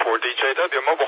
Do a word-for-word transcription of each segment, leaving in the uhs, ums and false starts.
four D J W Mobile.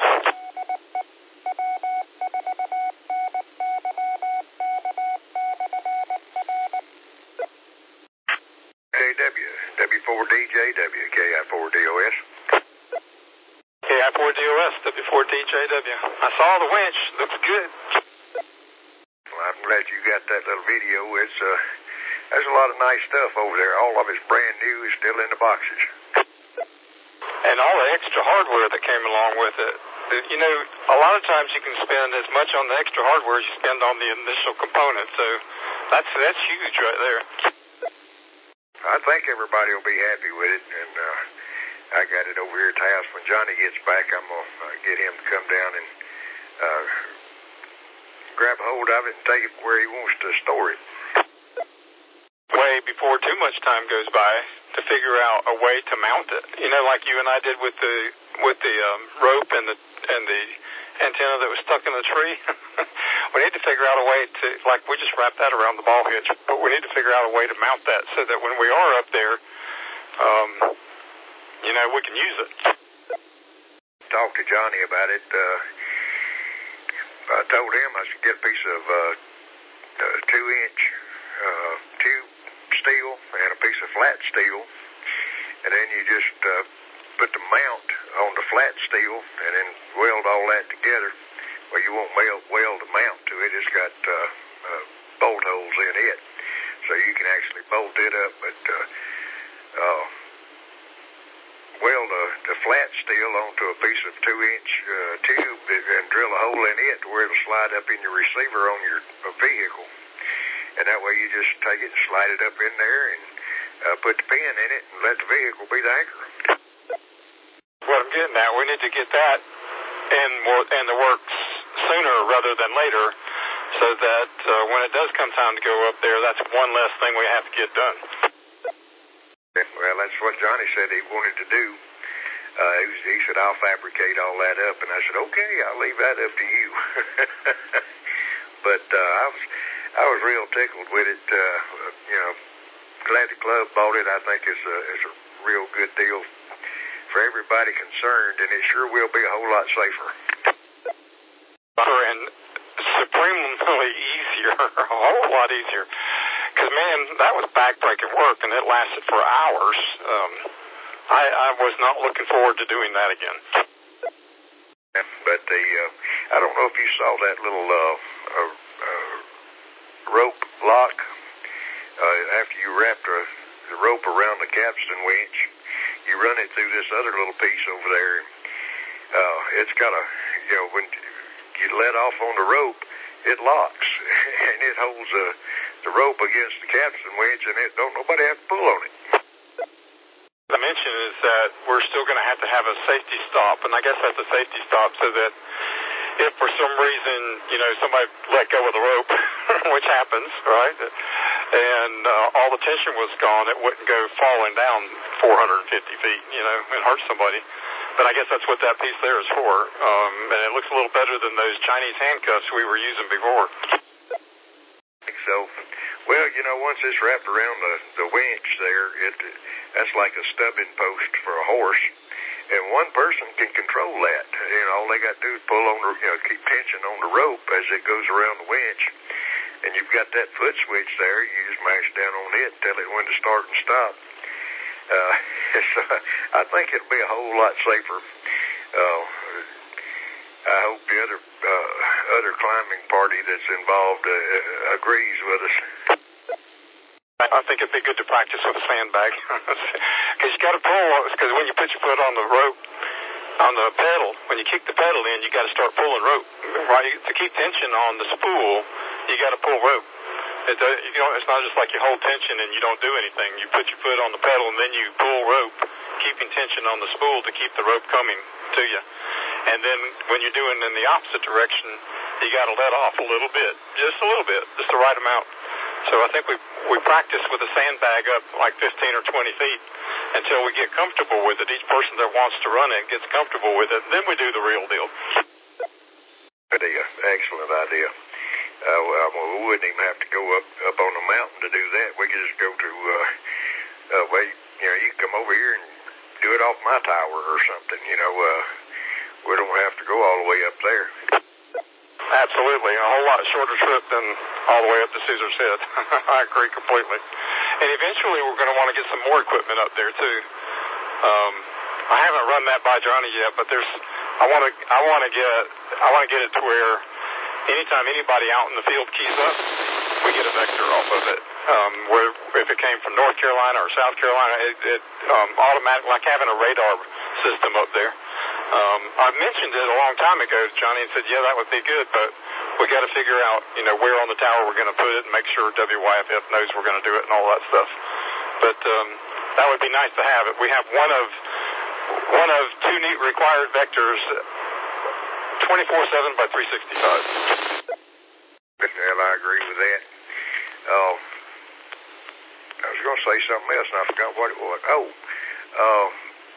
W four D J W, K I four D O S. K I four D O S, W four D J W. I saw the winch. Looks good. Well, I'm glad you got that little video. It's, uh, there's a lot of nice stuff over there. All of it's brand new. It's still in the boxes. And all the extra hardware that came along with it. You know, a lot of times you can spend as much on the extra hardware as you spend on the initial component. So that's, that's huge right there. I think everybody will be happy with it, and uh, I got it over here at the house. When Johnny gets back, I'm going to uh, get him to come down and uh, grab a hold of it and take it where he wants to store it. Way before too much time goes by to figure out a way to mount it. You know, like you and I did with the with the um, rope and the and the antenna that was stuck in the tree. We need to figure out a way to, like, we just wrap that around the ball hitch, but we need to figure out a way to mount that so that when we are up there, um, you know, we can use it. Talk to Johnny about it. Uh, I told him I should get a piece of uh, uh, two-inch uh, tube steel and a piece of flat steel, and then you just uh, put the mount on the flat steel and then weld all that together. Well, you won't weld, weld a mount to it. It's got uh, uh, bolt holes in it, so you can actually bolt it up. But uh, uh, weld a, the flat steel onto a piece of two-inch uh, tube and drill a hole in it to where it'll slide up in your receiver on your uh, vehicle. And that way you just take it and slide it up in there and uh, put the pin in it and let the vehicle be the anchor. What I'm getting at, we need to get that in, more, in the works sooner rather than later, so that uh, when it does come time to go up there, that's one less thing we have to get done. Well, that's what Johnny said he wanted to do. Uh, he, was, he said, I'll fabricate all that up. And I said, okay, I'll leave that up to you. But uh, I was I was real tickled with it. Uh, you know, glad the club bought it. I think it's a, it's a real good deal for everybody concerned, and it sure will be a whole lot safer. And supremely easier, a whole lot easier. Because, man, that was back-breaking work, and it lasted for hours. Um, I, I was not looking forward to doing that again. But the, uh, I don't know if you saw that little uh, uh, uh, rope lock uh, after you wrapped a, the rope around the capstan winch. You run it through this other little piece over there, and uh, it's got a, you know, when you let off on the rope, it locks, and it holds uh, the rope against the capstan winch, and it don't nobody have to pull on it. The mention is that we're still going to have to have a safety stop, and I guess that's a safety stop so that if for some reason, you know, somebody let go of the rope, which happens, right, and uh, all the tension was gone, it wouldn't go falling down four hundred fifty feet, you know, and hurt somebody. But I guess that's what that piece there is for, um, and it looks a little better than those Chinese handcuffs we were using before. So, well, you know, once it's wrapped around the, the winch there, it that's like a stubbing post for a horse, and one person can control that. You know, all they got to do is pull on the, you know, keep tension on the rope as it goes around the winch, and you've got that foot switch there. You just mash down on it and tell it when to start and stop. Uh, so I think it'll be a whole lot safer. Uh, I hope the other uh, other climbing party that's involved uh, agrees with us. I think it'd be good to practice with a sandbag, because you got to pull. Because when you put your foot on the rope, on the pedal, when you kick the pedal in, you got to start pulling rope. Right? To keep tension on the spool, you got to pull rope. It, uh, you know, it's not just like you hold tension and you don't do anything. You put your foot on the pedal and then you pull rope, keeping tension on the spool to keep the rope coming to you. And then when you're doing in the opposite direction, you got to let off a little bit, just a little bit, just the right amount. So I think we we practice with a sandbag up like fifteen or twenty feet until we get comfortable with it. Each person that wants to run it gets comfortable with it. Then we do the real deal. Idea, excellent idea. Uh, well, we wouldn't even have to go up, up on the mountain to do that. We could just go to, uh, uh, well, you know, you can come over here and do it off my tower or something, you know. Uh, to go all the way up there. Absolutely. A whole lot shorter trip than all the way up to Caesar's Head. I agree completely. And eventually we're going to want to get some more equipment up there, too. Um, I haven't run that by Johnny yet, but there's, I want to, I want to get, I want to get it to where anytime anybody out in the field keys up, we get a vector off of it. Um, where if it came from North Carolina or South Carolina, it, it um, automatic, like having a radar system up there. Um, I mentioned it a long time ago to Johnny and said, yeah, that would be good, but we got to figure out, you know, where on the tower we're going to put it and make sure W Y F F knows we're going to do it and all that stuff. But um, that would be nice to have it. We have one of one of two neat required vectors, twenty-four seven by three sixty-five. Well, I agree with that. Uh, I was going to say something else, and I forgot what it was. Oh, uh,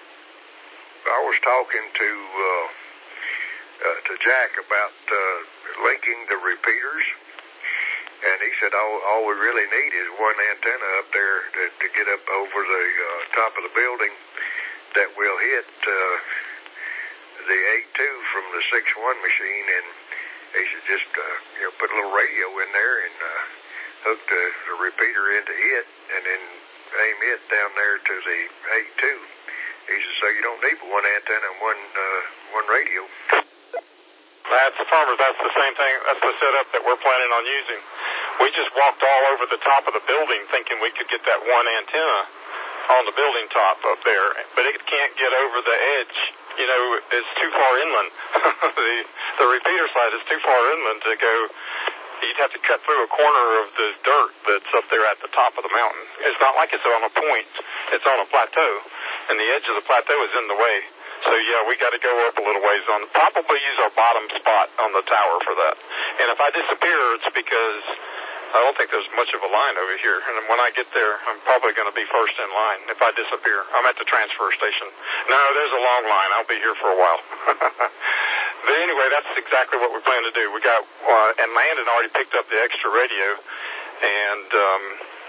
I was talking to uh, uh, to Jack about uh, linking the repeaters, and he said all, all we really need is one antenna up there to, to get up over the uh, top of the building that will hit uh, the eight two from the six one machine, and he said just uh, you know put a little radio in there and uh, hook the, the repeater into it, and then aim it down there to the eight two. He said, so you don't need one antenna and one uh, one radio. That's the farmer. That's the same thing. That's the setup that we're planning on using. We just walked all over the top of the building thinking we could get that one antenna on the building top up there, but it can't get over the edge. You know, it's too far inland. the the repeater side is too far inland to go. You'd have to cut through a corner of the dirt that's up there at the top of the mountain. It's not like it's on a point. It's on a plateau, and the edge of the plateau is in the way. So, yeah, we got to go up a little ways on, probably use our bottom spot on the tower for that. And if I disappear, it's because I don't think there's much of a line over here. And when I get there, I'm probably going to be first in line if I disappear. I'm at the transfer station. No, there's a long line. I'll be here for a while. But anyway, that's exactly what we plan to do. We got, uh, and Landon already picked up the extra radio, and um,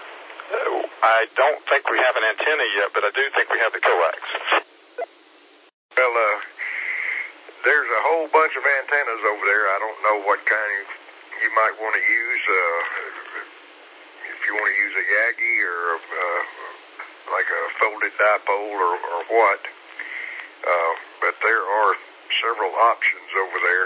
I don't think we have an antenna yet, but I do think we have the coax. Well, uh, there's a whole bunch of antennas over there. I don't know what kind you might want to use. Uh, if you want to use a Yagi or uh, like a folded dipole or, or what. Uh, but there are several options over there.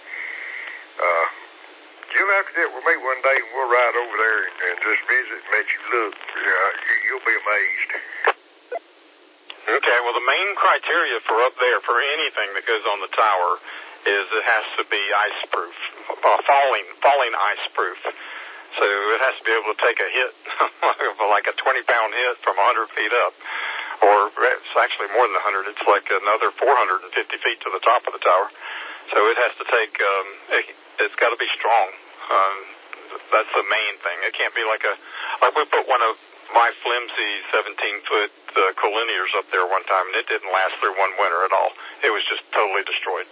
Uh, you'll have to get with me one day and we'll ride over there and, and just visit and let you look. Yeah, you, you'll be amazed. Okay, well, the main criteria for up there, for anything that goes on the tower, is it has to be ice-proof, uh, falling, falling ice-proof. So it has to be able to take a hit, like a twenty-pound hit from one hundred feet up. Or it's actually more than one hundred. It's like another four hundred fifty feet to the top of the tower. So it has to take, um, it, it's got to be strong. Um, that's the main thing. It can't be like a, like we put one of my flimsy seventeen-foot uh, collinears up there one time, and it didn't last through one winter at all. It was just totally destroyed.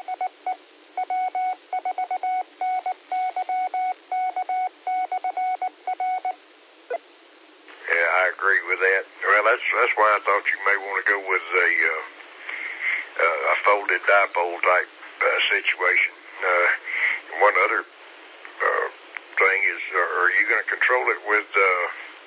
Yeah, I agree with that. Well, that's that's why I thought you may want to go with a uh, uh, a folded dipole type uh, situation. Uh, one other uh, thing is, uh, are you going to control it with uh,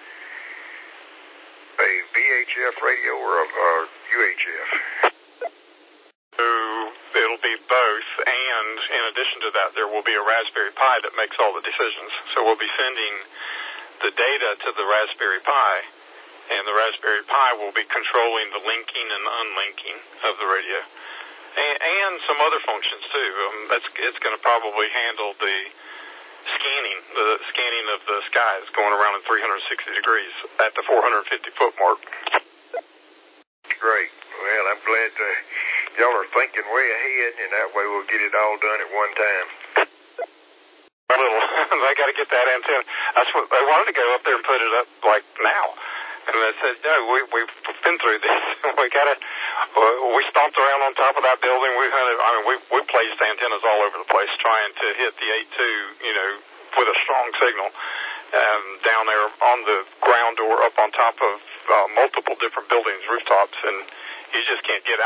a V H F radio or a, a U H F? So it'll be both, and in addition to that, there will be a Raspberry Pi that makes all the decisions. So we'll be sending the data to the Raspberry Pi, and the Raspberry Pi will be controlling the linking and unlinking of the radio, and, and some other functions too. Um, that's it's going to probably handle the scanning, the scanning of the skies going around in three hundred sixty degrees at the four hundred fifty foot mark. Great. Well, I'm glad uh, y'all are thinking way ahead, and that way we'll get it all done at one time. A little. They got to get that antenna. That's what they wanted to go up there and put it up like now. And they said, no, we, we've been through this. we got to, we stomped around on top of that building. We had, I mean, we, we placed antennas all over the place trying to hit the eight two, you know, with a strong signal, um, down there on the ground or up on top of uh, multiple different buildings, rooftops, and you just can't get out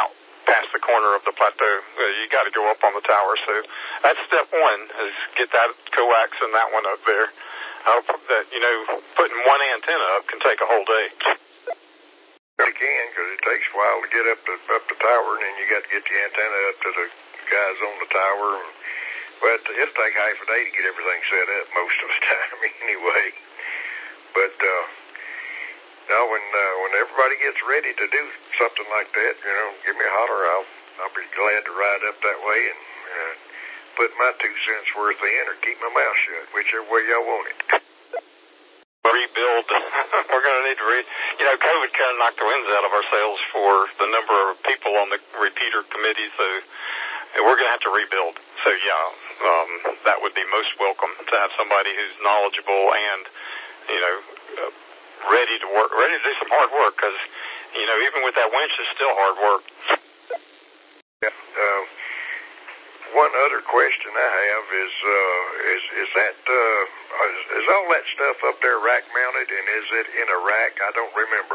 past the corner of the plateau. Uh, you got to go up on the tower. So that's step one, is get that coax and that one up there. I hope that, you know, putting one antenna up can take a whole day. You can, because it takes a while to get up the up the tower, and then you got to get the antenna up to the guys on the tower. And, but it'll take half a day to get everything set up most of the time anyway. But uh, now when uh, when everybody gets ready to do something like that, you know, give me a holler. I'll I'll be glad to ride up that way and uh, put my two cents worth in, or keep my mouth shut, whichever way y'all want it. Rebuild. We're going to need to re... You know, COVID kind of knocked the winds out of our sails for the number of people on the repeater committee, so we're going to have to rebuild. So, yeah, um, that would be most welcome to have somebody who's knowledgeable and, you know, uh, ready to work, ready to do some hard work, because, you know, even with that winch, it's still hard work. Yeah. Uh, one other question I have is, uh, is, is that, uh, is, is all that stuff up there rack mounted, and is it in a rack? I don't remember.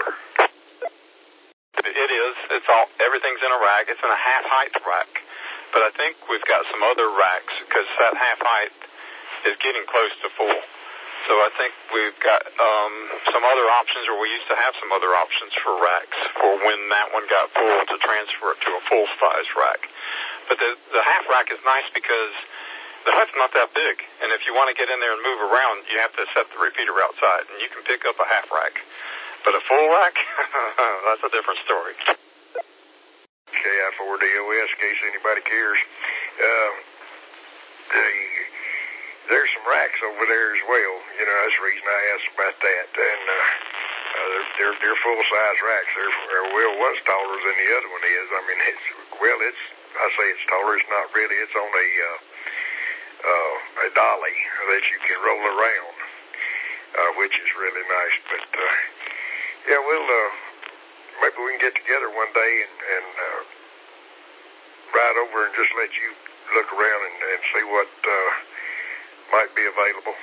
It is. It's all, everything's in a rack. It's in a half height rack. But I think we've got some other racks, because that half height is getting close to full. So I think we've got um, some other options, or we used to have some other options for racks for when that one got full, to transfer it to a full-size rack. But the, the half rack is nice because the hut's not that big, and if you want to get in there and move around, you have to set the repeater outside, and you can pick up a half rack. But a full rack, that's a different story. K I four D O S, in case anybody cares. Uh, the, there's some racks over there as well. You know, that's the reason I asked about that. And uh, uh, they're, they're, they're full-size racks. They're, they're, well, one's taller than the other one is. I mean, it's, well, it's, I say it's taller. It's not really. It's on a, uh, uh, a dolly that you can roll around, uh, which is really nice. But, uh, yeah, we'll, uh, maybe we can get together one day and, and uh, ride over and just let you look around and, and see what uh, might be available.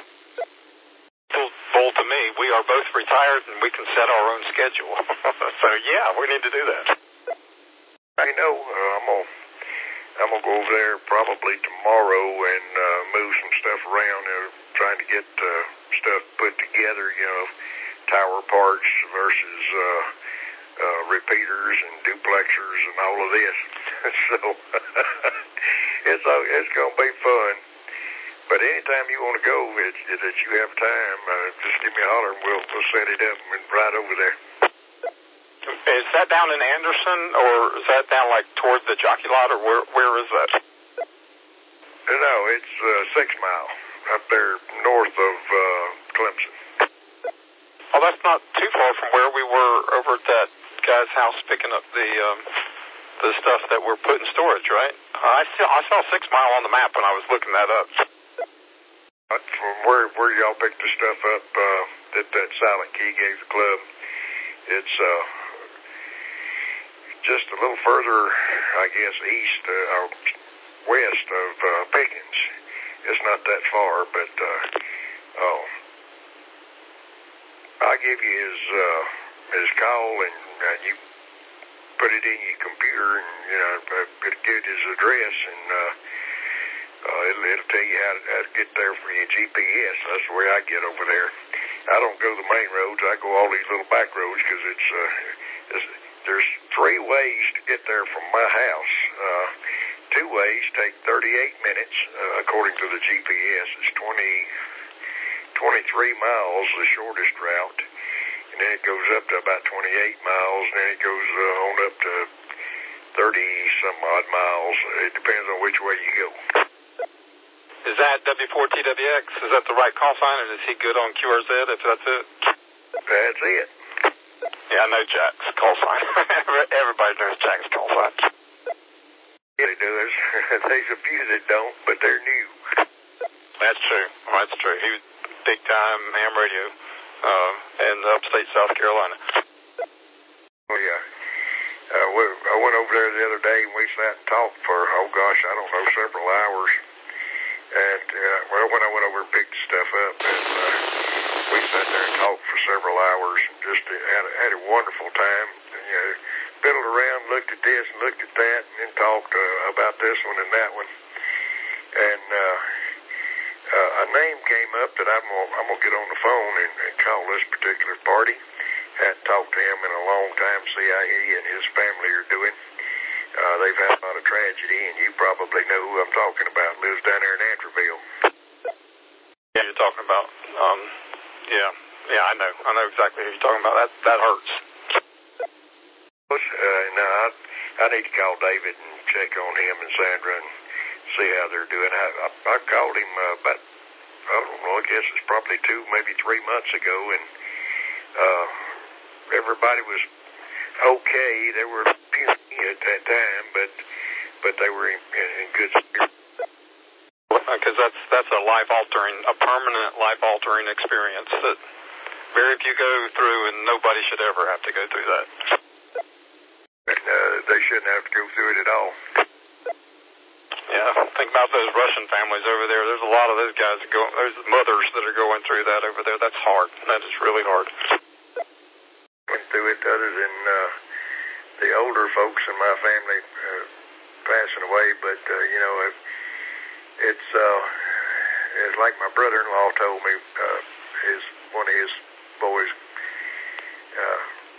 Full to me. We are both retired, and we can set our own schedule. So, yeah, we need to do that. I know. Uh, I'm gonna I'm gonna go over there probably tomorrow and uh, move some stuff around. You know, trying to get uh, stuff put together. You know, tower parts versus uh, uh, repeaters and duplexers and all of this. So it's it's gonna be fun. But anytime you want to go, it, it, that you have time, uh, just give me a holler and we'll we'll set it up and ride over there. Is that down in Anderson, or is that down like toward the jockey lot, or where where is that? No, it's uh, Six Mile up there north of uh, Clemson. Oh, that's not too far from where we were over at that guy's house picking up the um, the stuff that we're put in storage, right? Uh, I saw I saw Six Mile on the map when I was looking that up. From where where y'all picked the stuff up uh, that that Silent Key gave the club, it's uh. just a little further, I guess, east uh, or west of uh, Pickens. It's not that far, but uh, oh, I'll give you his uh, his call, and uh, you put it in your computer, and you know, uh, get his address, and uh, uh, it'll, it'll tell you how to, how to get there for your G P S. That's the way I get over there. I don't go the main roads. I go all these little back roads because it's, uh, it's there's three ways to get there from my house. Uh, two ways take thirty-eight minutes, uh, according to the G P S. It's twenty, twenty-three miles, the shortest route. And then it goes up to about twenty-eight miles, and then it goes uh, on up to thirty-some-odd miles. It depends on which way you go. Is that W four T W X? Is that the right call sign, or is he good on Q R Z if that's it? That's it. Yeah, I know Jack's call sign. Everybody knows Jack's call sign. Yeah, they do. There's, there's a few that don't, but they're new. That's true. That's true. He was big time ham radio uh, in upstate South Carolina. Oh, yeah. Uh, we, I went over there the other day, and we sat and talked for, oh, gosh, I don't know, several hours. And, uh, well, when I went over and picked the stuff up, and uh, we sat there and talked for several hours and just had, had a wonderful time. You know, fiddled around, looked at this and looked at that, and then talked uh, about this one and that one. And uh, uh, a name came up that I'm gonna, I'm gonna get on the phone and, and call this particular party. Hadn't talked to him in a long time, see how he and his family are doing. Uh, they've had a lot of tragedy, and you probably know who I'm talking about. Lives down there in Antroville. Yeah, you're talking about. Um, yeah, yeah, I know. I know exactly who you're talking about. That that hurts. Uh, no, I, I need to call David and check on him and Sandra and see how they're doing. I, I, I called him uh, about, I don't know, I guess it's probably two, maybe three months ago, and uh, everybody was okay. They were puny at that time, but but they were in, in, in good spirits. Because that's that's a life altering, a permanent life altering experience that very few go through, and nobody should ever have to go through that. And uh, they shouldn't have to go through it at all. Yeah, think about those Russian families over there. There's a lot of those guys that go, there's mothers that are going through that over there. That's hard. That is really hard. Went through it other than uh, the older folks in my family uh, passing away, but uh, you know, it, it's uh, it's like my brother-in-law told me. Uh, his one of his boys uh,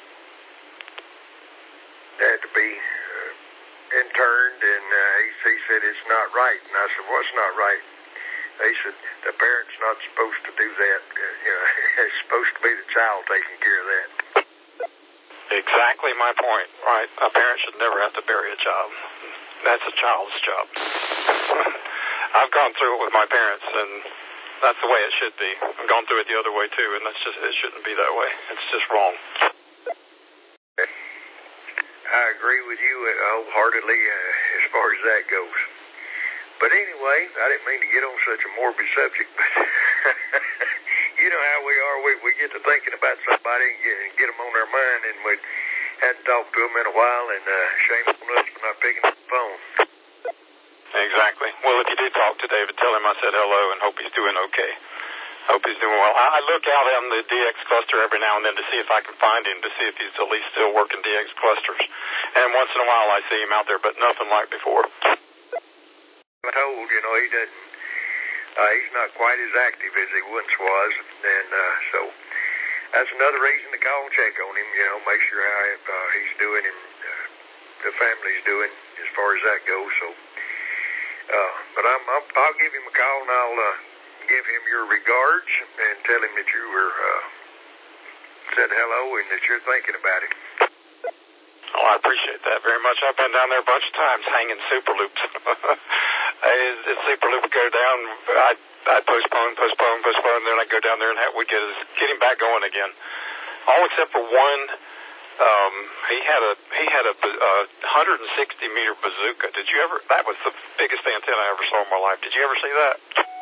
had to be uh, interned, and uh, he, he said it's not right. And I said, what's not right? They said the parent's not supposed to do that. Uh, you know, it's supposed to be the child taking care of that. Exactly my point, right? A parent should never have to bury a child. That's a child's job. I've gone through it with my parents, and that's the way it should be. I've gone through it the other way, too, and that's just, it shouldn't be that way. It's just wrong. I agree with you wholeheartedly uh, as far as that goes. But anyway, I didn't mean to get on such a morbid subject, but you know how we are. We we get to thinking about somebody and get, and get them on our mind, and we hadn't talked to them in a while, and uh, shame on us for not picking up the phone. Exactly. Well, if you do talk to David, tell him I said hello and hope he's doing okay. Hope he's doing well. I, I look out on the D X cluster every now and then to see if I can find him, to see if he's at least still working D X clusters. And once in a while I see him out there, but nothing like before. I'm told, you know, he doesn't, uh, he's not quite as active as he once was, and uh, so that's another reason to call and check on him, you know, make sure how uh, he's doing and uh, the family's doing as far as that goes. So, uh, but I'm, I'm, I'll give him a call, and I'll uh, give him your regards and tell him that you were uh, said hello and that you're thinking about him. Oh, I appreciate that very much. I've been down there a bunch of times hanging super loops. as, as super loop would go down, I'd, I'd postpone, postpone, postpone, and then I'd go down there and have, we'd get, his, get him back going again. All except for one, um, he had a he had a, a one hundred sixty meter bazooka. Did you ever? That was the biggest antenna I ever saw in my life. Did you ever see that?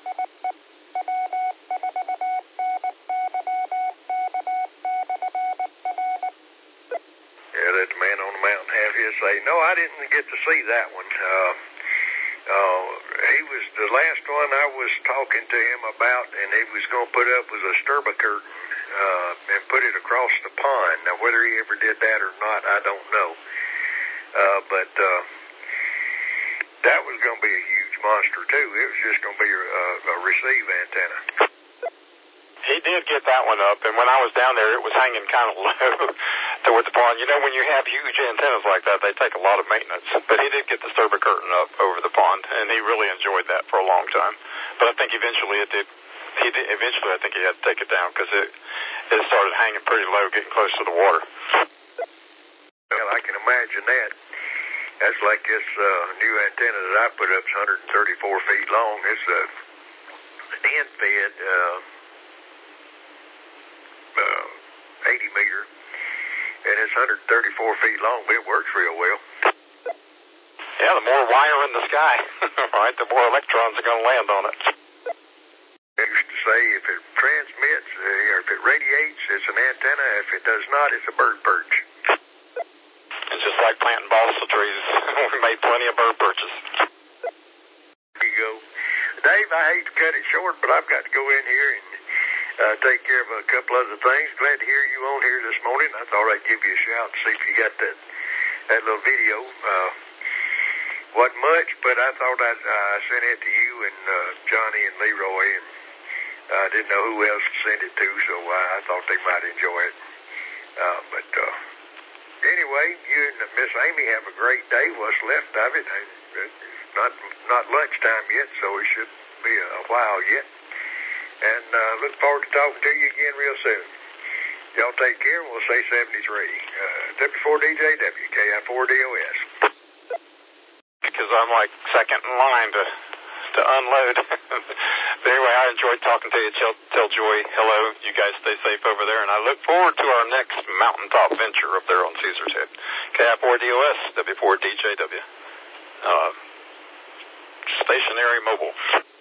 Let the man on the mountain have his say. No, I didn't get to see that one. Uh, uh, he was the last one I was talking to him about, and he was going to put up was a sturba curtain uh, and put it across the pond. Now, whether he ever did that or not, I don't know. Uh, but uh, that was going to be a huge monster, too. It was just going to be a, a receive antenna. He did get that one up, and when I was down there, it was hanging kind of low toward the pond. You know, when you have huge antennas like that, they take a lot of maintenance. But he did get the sturba curtain up over the pond, and he really enjoyed that for a long time. But I think eventually it did. He did. Eventually, I think he had to take it down because it it started hanging pretty low, getting close to the water. Well, I can imagine that. That's like this uh, new antenna that I put up is one hundred thirty-four feet long. It's a end-fed. Uh, Uh, eighty meter, and it's one hundred thirty-four feet long, but it works real well. Yeah, the more wire in the sky, right, the more electrons are going to land on it. I used to say if it transmits, uh, or if it radiates, it's an antenna. If it does not, it's a bird perch. It's just like planting balsam trees. We made plenty of bird perches. There you go. Dave, I hate to cut it short, but I've got to go in here and Uh, take care of a couple other things. Glad to hear you on here this morning. I thought I'd give you a shout and see if you got that that little video. Uh, wasn't much, but I thought I'd uh, send it to you and uh, Johnny and Leroy, and I uh, didn't know who else to send it to, so uh, I thought they might enjoy it. Uh, but uh, anyway, you and Miss Amy have a great day. What's left of it? It's not not lunchtime yet, so it should be a while yet. And uh, look forward to talking to you again real soon. Y'all take care, and we'll say seventy-three. Uh, W four D J W, K I four D O S. Because I'm like second in line to to unload. But anyway, I enjoyed talking to you. Tell, tell Joy hello. You guys stay safe over there, and I look forward to our next mountaintop venture up there on Caesar's Head. K I four D O S, W four D J W. Uh, stationary mobile.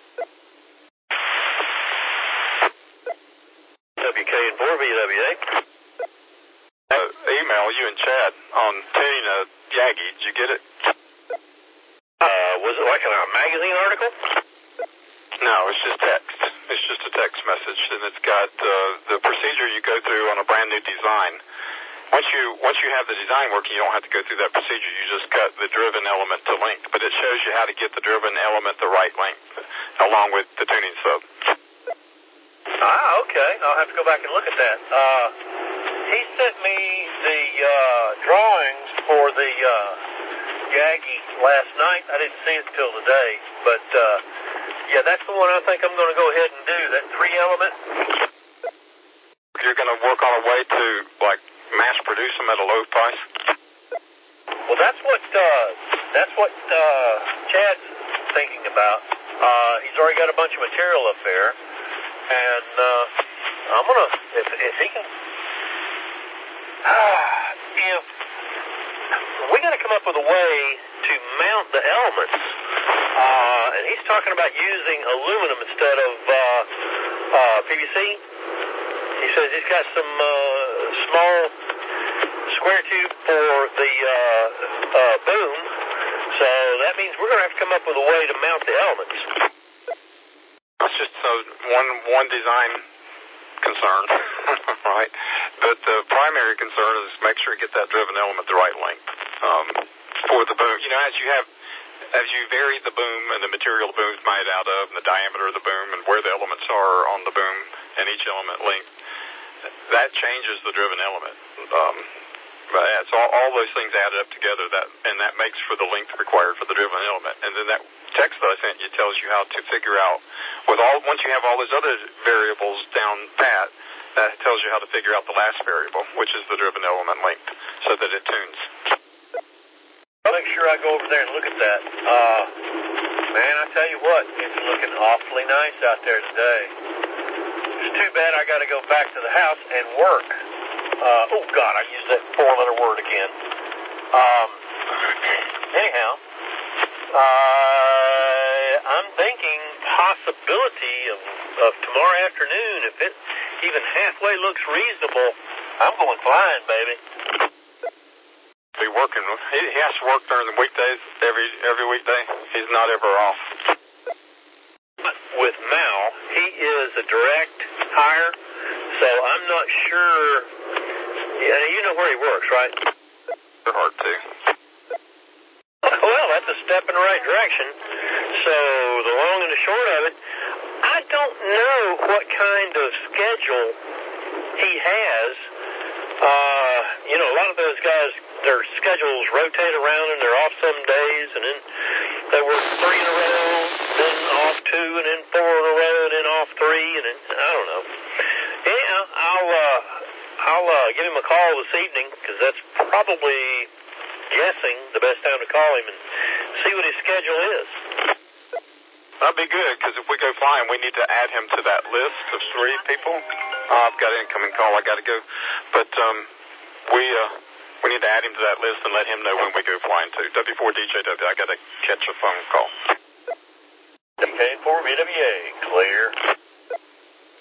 W K and four V W A. Uh, email you and Chad on tuning a Yagi. Did you get it? Uh, was it like a magazine article? No, it's just text. It's just a text message, and it's got uh, the procedure you go through on a brand new design. Once you once you have the design working, you don't have to go through that procedure. You just cut the driven element to length, but it shows you how to get the driven element the right length, along with the tuning sub. Ah, okay. I'll have to go back and look at that. Uh, he sent me the uh, drawings for the uh, Yagi last night. I didn't see it till today, but uh, yeah, that's the one I think I'm going to go ahead and do. That three element. You're going to work on a way to like mass produce them at a low price. Well, that's what uh, that's what uh, Chad's thinking about. Uh, he's already got a bunch of material up there, and uh, I'm gonna if if he can, uh, if we got to come up with a way to mount the elements. Uh, and he's talking about using aluminum instead of uh, uh, P V C. He says he's got some uh, small square tube for the uh, uh, boom. So that means we're going to have to come up with a way to mount the elements. It's just uh, one one design concern, right? But the primary concern is make sure you get that driven element the right length um, for the boom. You know, as you have As you vary the boom and the material the boom is made out of and the diameter of the boom and where the elements are on the boom and each element length, that changes the driven element. Um, but yeah, so all, all those things added up together, that and that makes for the length required for the driven element. And then that text that I sent you tells you how to figure out, with all once you have all those other variables down pat, that tells you how to figure out the last variable, which is the driven element length, so that it tunes. I'll make sure I go over there and look at that. Uh, man, I tell you what, it's looking awfully nice out there today. It's too bad I got to go back to the house and work. Uh, oh, God, I used that four-letter word again. Um, anyhow, uh, I'm thinking possibility of, of tomorrow afternoon. If it even halfway looks reasonable, I'm going flying, baby. Be working. He, he has to work during the weekdays every every weekday. He's not ever off. With Mal, he is a direct hire, so I'm not sure. Yeah, you know where he works, right? They're hard to. Well, that's a step in the right direction. So the long and the short of it, I don't know what kind of schedule he has. Uh, you know, a lot of those guys, their schedules rotate around and they're off some days, and then they work three in a row, then off two, and then four in a row, and then off three, and then, I don't know. Yeah, I'll, uh, I'll, uh, give him a call this evening, because that's probably guessing the best time to call him and see what his schedule is. That'd be good, because if we go flying, we need to add him to that list of three people. Uh, I've got an incoming call. I got to go. But um, we uh, we need to add him to that list and let him know when we go flying, too. W four D J W. I got to catch a phone call. W K four V W A, clear.